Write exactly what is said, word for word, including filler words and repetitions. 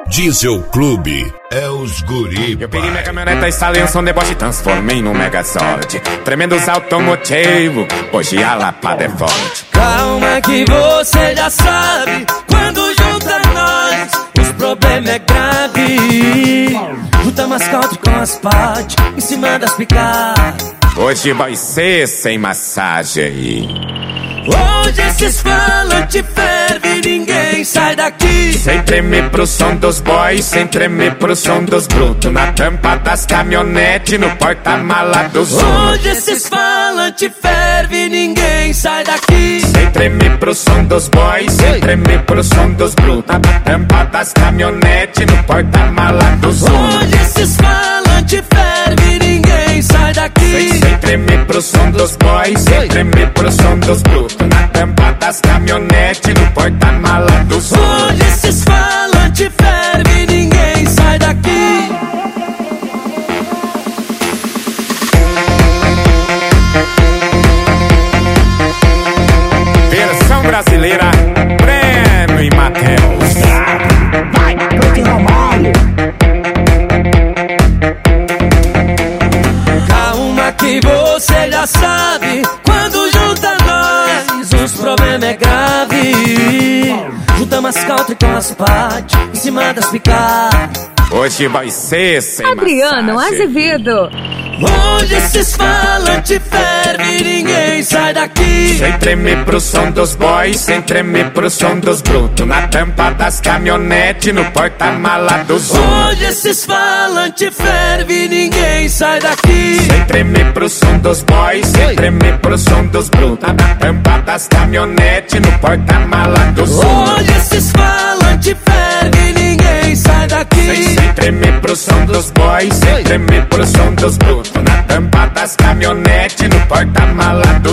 Diesel Clube é os guri. Eu peguei minha caminhoneta, instalei um som deboche e transformei num Megazord. Tremendos automotivo, hoje a lapada é forte. Calma que você já sabe, quando junta nós, os problemas é grave. Junta mascote com as partes, em cima das picapes. Hoje vai ser sem massagem. Hoje esses falantes ferve, ninguém sai daqui. Sem tremer pro som dos boys, sem tremer pro som dos brutos. Na tampa das caminhonetes, no porta-mala dos Uno. Hoje esses falantes ferve, ninguém sai daqui. Sem tremer pro som dos boys, sem tremer pro som dos brutos. Na tampa das caminhonetes, no porta-mala dos Uno. Hoje esses falantes ferve, ninguém sai daqui. Sem, sem tremer pro som dos boys, sem tremer pro som dos brutos. Na tampa das caminhonetes, no porta-mala dos Uno. Hoje esses falantes ferve, ninguém sai daqui. Versão brasileira, Breno e Matheus. Vai, Cleiton Romário. Calma que você já sabe, quando junta nós, os problemas é grave. Junta mascote com as partes, em cima das picapes. Hoje vai ser sem Adriano massagem. Azevedo. Hoje esses falantes ferve, ninguém sai daqui. Sem tremer pro som dos boys, sem tremer pro som dos brutos. Na tampa das caminhonetes, no porta-mala dos Uno. Hoje esses falantes ferve, ninguém sai daqui. Sem tremer pro som dos boys, sem tremer pro som dos brutos. Na tampa das caminhonetes, no porta-mala dos Uno. Hoje esses falantes ferve, ninguém sai daqui. Sem, sem tremer pro som dos boys, sem tremer pro som dos brutos. Na tampa das caminhonetes, no porta-mala dos